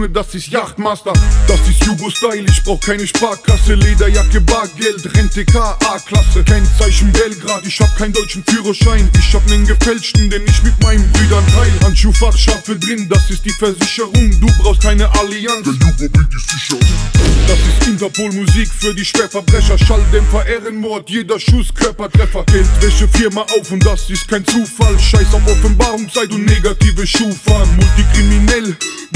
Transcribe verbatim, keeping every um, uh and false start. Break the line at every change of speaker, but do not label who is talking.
Junge, das ist Yachtmaster. Das ist Jugo-Style, ich brauch keine Sparkasse. Lederjacke, Bargeld, Rente K A-Klasse. Kennzeichen Belgrad, ich hab keinen deutschen Führerschein. Ich hab nen gefälschten, den ich mit meinen Brüdern teil. Handschuhfach, Schafe drin, das ist die Versicherung. Du brauchst keine Allianz, der Jugo bringt die Sicherung. Das ist Interpol-Musik für die Schwerverbrecher. Schalldämpfer, Ehrenmord, jeder Schuss, Körpertreffer. Geldwäsche, Firma auf und das ist kein Zufall. Scheiß auf Offenbarung, sei du negative Schufa. Multikriminell,